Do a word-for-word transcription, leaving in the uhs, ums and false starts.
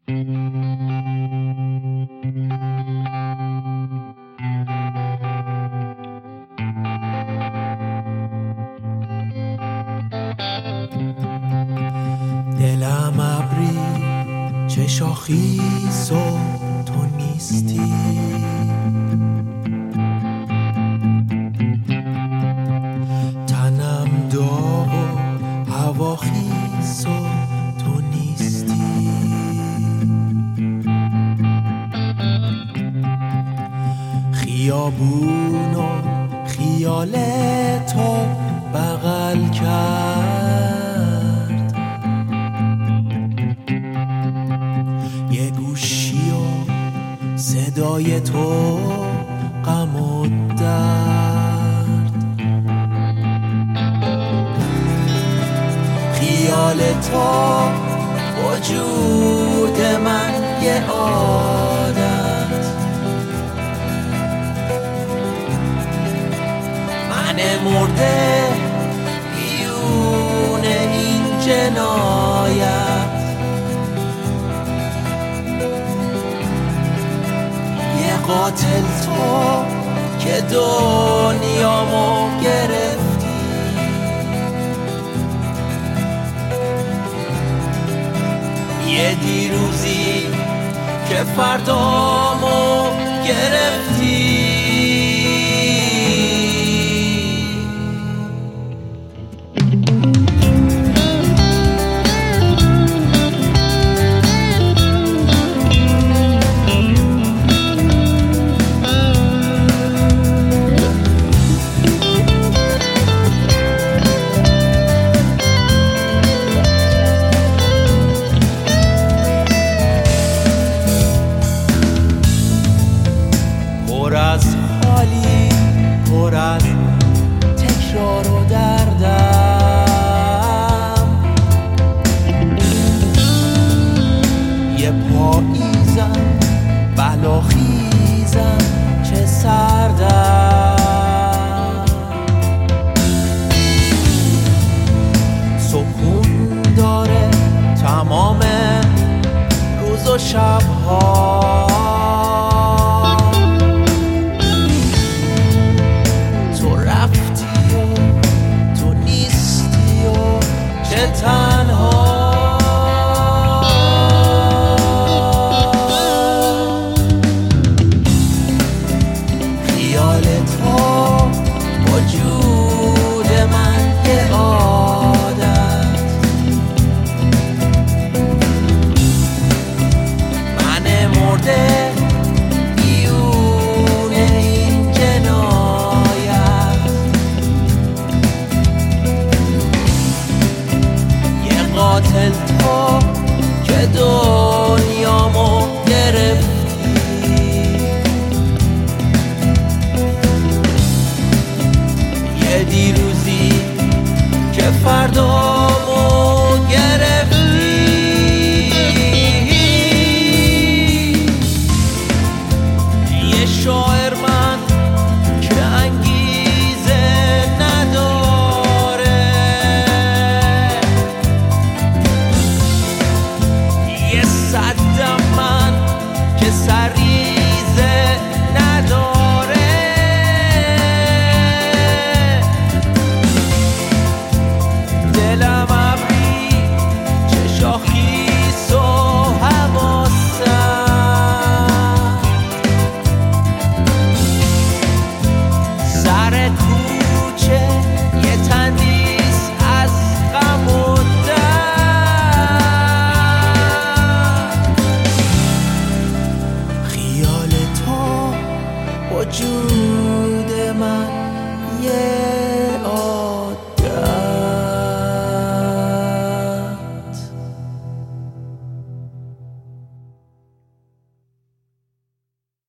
دلم ابری چه شاخیز و تو نیستی، تنم داغ و هواخیز و تو نیستی. خیابون و خیال تو بغل کرد، یه گوشی و صدای تو غم و درد. خیال تو وجود من یه عادت، من مرده بیون این جنایت. یه قاتل تو که دنیامو گرفتی، یه دیروزی که فردامو گرفتی. پر از حالی، پر از تکرار و دردم، یه پاییزم بلاخیزم چه سردم. سکون داره تمام روز و شبها، تنها. خیال تو وجود من یه عادت، من مرده بیون این جنایت. قاتل تو که دو